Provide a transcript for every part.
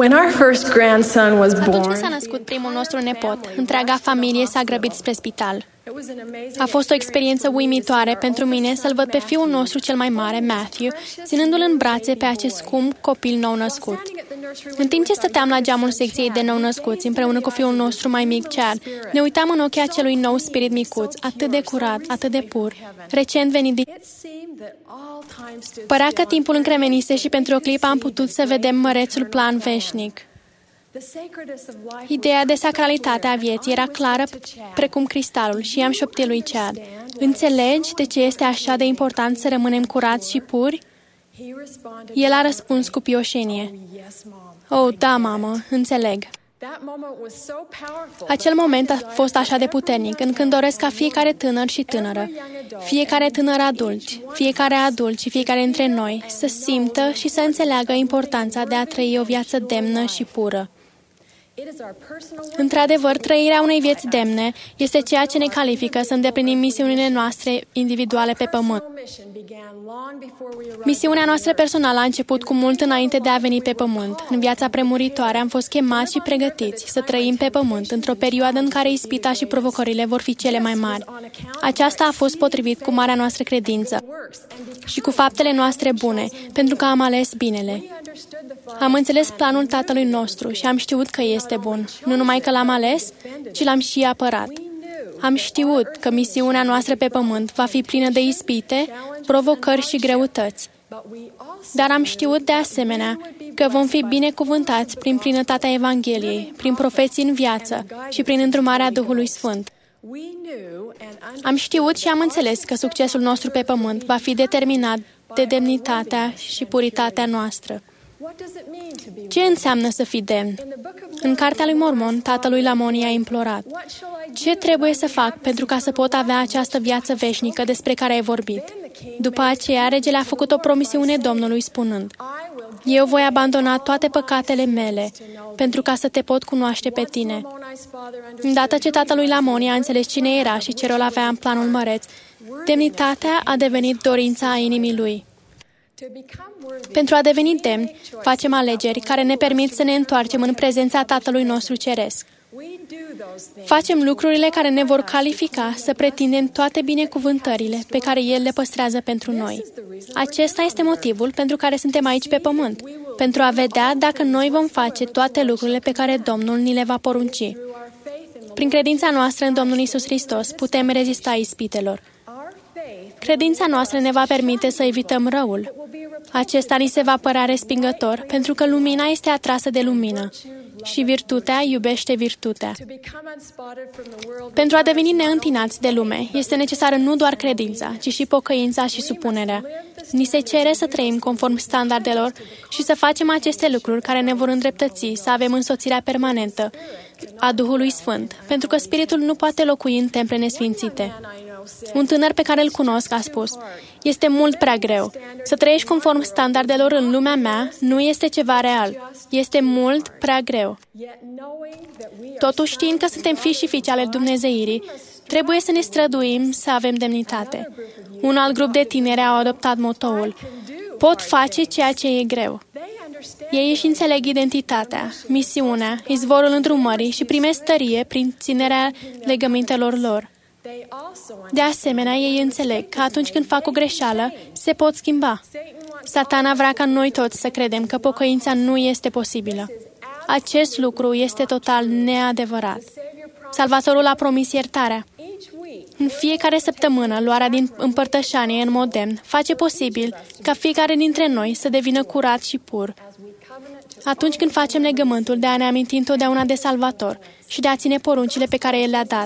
When our first grandson was Atunci când born, s-a născut primul nostru nepot, întreaga familie s-a grăbit spre spital. A fost o experiență uimitoare pentru mine să-l văd pe fiul nostru cel mai mare, Matthew, ținându-l în brațe pe acest scump copil nou-născut. În timp ce stăteam la geamul secției de nou-născuți, împreună cu fiul nostru mai mic, Chad, ne uitam în ochii acelui nou spirit micuț, atât de curat, atât de pur, recent venit din... Părea că timpul încremenise și pentru o clipă am putut să vedem mărețul plan veșnic. Ideea de sacralitate a vieții era clară precum cristalul și i-am șoptit lui Chad: înțelegi de ce este așa de important să rămânem curați și puri? El a răspuns cu pioșenie: oh, da, mamă, înțeleg. Acel moment a fost așa de puternic, încât doresc ca fiecare tânăr și tânără, fiecare tânăr adult, fiecare adult și fiecare dintre noi să simtă și să înțeleagă importanța de a trăi o viață demnă și pură. Într-adevăr, trăirea unei vieți demne este ceea ce ne califică să îndeplinim misiunile noastre individuale pe pământ. Misiunea noastră personală a început cu mult înainte de a veni pe pământ. În viața premuritoare am fost chemați și pregătiți să trăim pe pământ într-o perioadă în care ispita și provocările vor fi cele mai mari. Aceasta a fost potrivit cu marea noastră credință și cu faptele noastre bune, pentru că am ales binele. Am înțeles planul Tatălui nostru și am știut că este bun. Nu numai că l-am ales, ci l-am și apărat. Am știut că misiunea noastră pe pământ va fi plină de ispite, provocări și greutăți. Dar am știut de asemenea că vom fi binecuvântați prin plinătatea Evangheliei, prin profeții în viață și prin îndrumarea Duhului Sfânt. Am știut și am înțeles că succesul nostru pe pământ va fi determinat de demnitatea și puritatea noastră. Ce înseamnă să fii demn? În Cartea lui Mormon, tatălui Lamoni a implorat: ce trebuie să fac pentru ca să pot avea această viață veșnică despre care ai vorbit? După aceea, regele a făcut o promisiune Domnului spunând: eu voi abandona toate păcatele mele pentru ca să te pot cunoaște pe tine. Îndată ce tatălui Lamoni a înțeles cine era și ce rol avea în planul măreț, demnitatea a devenit dorința a inimii lui. Pentru a deveni demni, facem alegeri care ne permit să ne întoarcem în prezența Tatălui nostru Ceresc. Facem lucrurile care ne vor califica să pretindem toate binecuvântările pe care El le păstrează pentru noi. Acesta este motivul pentru care suntem aici pe pământ, pentru a vedea dacă noi vom face toate lucrurile pe care Domnul ni le va porunci. Prin credința noastră în Domnul Iisus Hristos putem rezista ispitelor. Credința noastră ne va permite să evităm răul. Acesta ni se va părea respingător, pentru că lumina este atrasă de lumină și virtutea iubește virtutea. Pentru a deveni neîntinați de lume, este necesară nu doar credința, ci și pocăința și supunerea. Ni se cere să trăim conform standardelor și să facem aceste lucruri care ne vor îndreptăți să avem însoțirea permanentă a Duhului Sfânt, pentru că Spiritul nu poate locui în temple nesfințite. Un tânăr pe care îl cunosc a spus: este mult prea greu. Să trăiești conform standardelor în lumea mea nu este ceva real. Este mult prea greu. Totuși, știind că suntem fii și fiice ale Dumnezeirii, trebuie să ne străduim să avem demnitate. Un alt grup de tineri au adoptat motoul: pot face ceea ce e greu. Ei își înțeleg identitatea, misiunea, izvorul îndrumării și primesc tărie prin ținerea legămintelor lor. De asemenea, ei înțeleg că atunci când fac o greșeală, se pot schimba. Satana vrea ca noi toți să credem că pocăința nu este posibilă. Acest lucru este total neadevărat. Salvatorul a promis iertarea. În fiecare săptămână, luarea din împărtășanie în mod demn face posibil ca fiecare dintre noi să devină curat și pur. Atunci când facem legământul de a ne aminti întotdeauna de Salvator și de a ține poruncile pe care El le-a dat.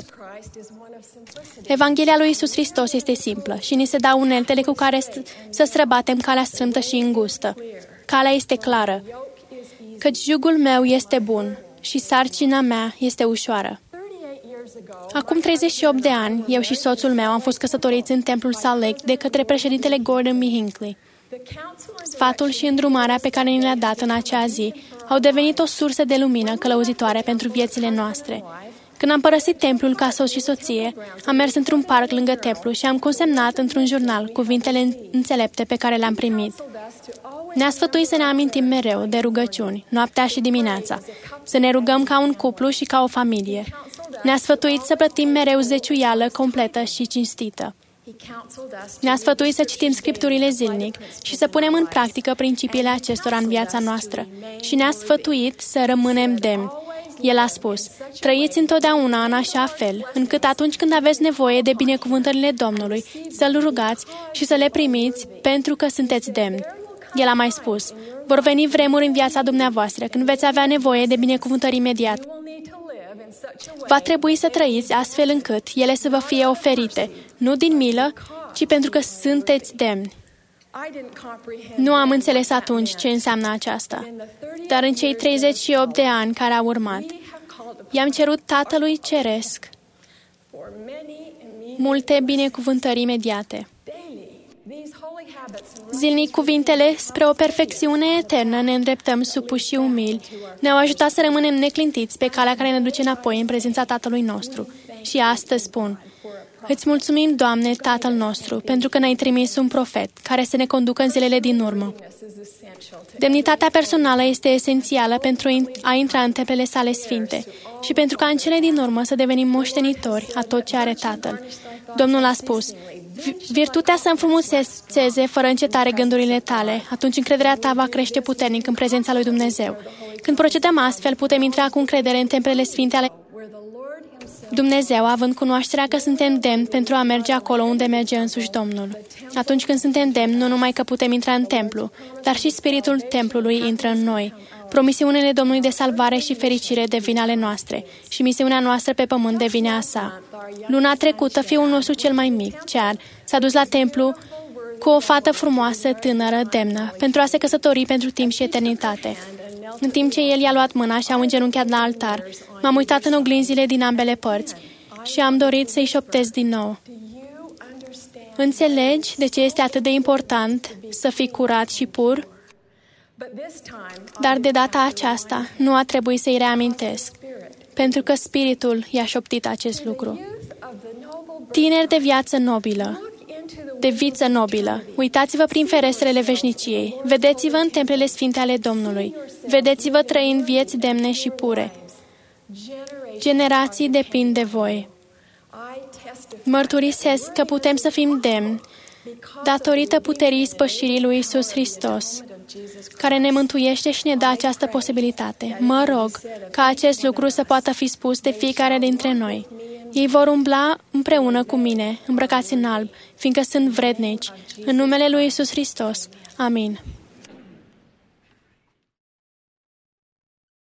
Evanghelia lui Iisus Hristos este simplă și ni se dau uneltele cu care să străbatem calea strâmtă și îngustă. Calea este clară, căci jugul meu este bun și sarcina mea este ușoară. Acum 38 de ani, eu și soțul meu am fost căsătoriți în templul Salt Lake de către președintele Gordon B. Hinckley. Sfatul și îndrumarea pe care ni le-a dat în acea zi au devenit o sursă de lumină călăuzitoare pentru viețile noastre. Când am părăsit templul ca soț și soție, am mers într-un parc lângă templu și am consemnat într-un jurnal cuvintele înțelepte pe care le-am primit. Ne-a sfătuit să ne amintim mereu de rugăciuni, noaptea și dimineața, să ne rugăm ca un cuplu și ca o familie. Ne-a sfătuit să plătim mereu zeciuială completă și cinstită. Ne-a sfătuit să citim Scripturile zilnic și să punem în practică principiile acestora în viața noastră. Și ne-a sfătuit să rămânem demni. El a spus, trăiți întotdeauna în așa fel, încât atunci când aveți nevoie de binecuvântările Domnului, să-L rugați și să le primiți pentru că sunteți demni. El a mai spus, vor veni vremuri în viața dumneavoastră când veți avea nevoie de binecuvântări imediat. Va trebui să trăiți astfel încât ele să vă fie oferite, nu din milă, ci pentru că sunteți demni. Nu am înțeles atunci ce înseamnă aceasta, dar în cei 38 de ani care au urmat, i-am cerut Tatălui Ceresc multe binecuvântări imediate. Zilnic, cuvintele spre o perfecțiune eternă ne îndreptăm supuși și umili, ne-au ajutat să rămânem neclintiți pe calea care ne duce înapoi în prezența Tatălui nostru. Și astăzi spun, îți mulțumim, Doamne, Tatăl nostru, pentru că ne-ai trimis un profet care să ne conducă în zilele din urmă. Demnitatea personală este esențială pentru a intra în templele sale sfinte și pentru ca în cele din urmă să devenim moștenitori a tot ce are Tatăl. Domnul a spus, virtutea să înfrumusețeze fără încetare gândurile tale, atunci încrederea ta va crește puternic în prezența lui Dumnezeu. Când procedăm astfel, putem intra cu încredere în templele sfinte ale Dumnezeu, având cunoașterea că suntem demni pentru a merge acolo unde merge însuși Domnul. Atunci când suntem demni, nu numai că putem intra în templu, dar și spiritul templului intră în noi. Promisiunile Domnului de salvare și fericire devin ale noastre și misiunea noastră pe pământ devine a sa. Luna trecută, fiul nostru cel mai mic, Chad, s-a dus la templu cu o fată frumoasă, tânără, demnă, pentru a se căsători pentru timp și eternitate. În timp ce el i-a luat mâna și a îngenunchiat la altar, m-am uitat în oglinzile din ambele părți și am dorit să-i șoptez din nou. Înțelegi de ce este atât de important să fii curat și pur? Dar de data aceasta nu a trebuit să-i reamintesc, pentru că Spiritul i-a șoptit acest lucru. Tineri de viață nobilă, de viță nobilă, uitați-vă prin ferestrele veșniciei, vedeți-vă în templele sfinte ale Domnului, vedeți-vă trăind vieți demne și pure. Generații depind de voi. Mărturisesc că putem să fim demni datorită puterii spășirii lui Iisus Hristos, care ne mântuiește și ne dă această posibilitate. Mă rog ca acest lucru să poată fi spus de fiecare dintre noi. Ei vor umbla împreună cu mine, îmbrăcați în alb, fiindcă sunt vrednici. În numele lui Iisus Hristos. Amin.